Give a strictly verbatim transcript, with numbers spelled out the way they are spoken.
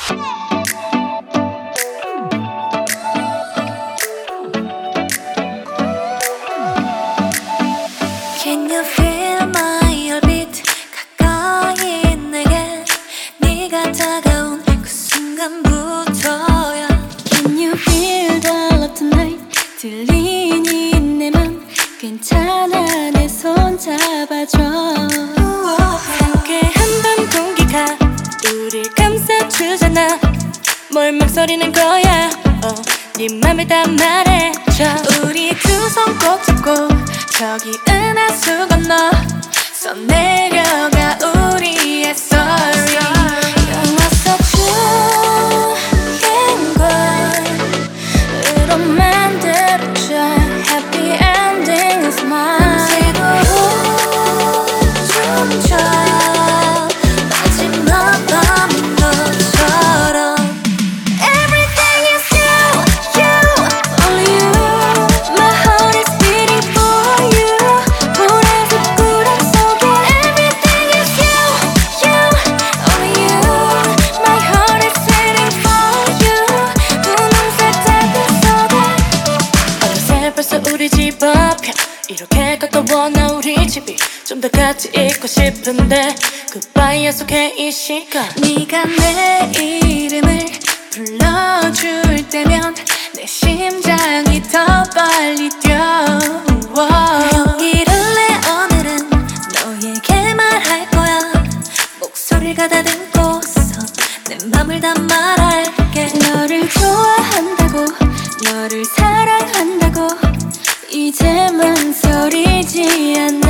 Can you feel my heartbeat? 가까이 내게 네가 다가온 그 순간부터야. Can you feel the love tonight? 들리니 내 맘 괜찮아 내 손 잡아줘. 상쾌한 밤 공기가 우릴 감싸주잖아. 뭘 막 소리는 거야. oh, 네 맘을 다 말해줘. 우리 두 손 꼭 잡고 저기 은하수 건너 써내려가 우리의 story. You're not such a 으로 만들어줘. Happy ending is mine. 새도록 춤춰 마지막 밤인 것처럼. Everything is you, you, only you. My heart is beating for you. 보라색 구름 속에 Everything is you, you, only you. My heart is waiting for you. 분홍색 달빛 속에 어느새 벌써 우리 집 앞이야. 이렇게 가까워 나 우리 집이 좀 더 같이 있고 싶은데 Goodbye 약속해 이 시간. 네가 내 이름을 불러줄 때면 내 심장이 더 빨리 뛰어. 용기를 내 오늘은 너에게 말할 거야. 목소리가 다듬고서 내 맘을 다 말할게. 너를 좋아한다고 너를 사랑한다고 이제 망설이지 않아.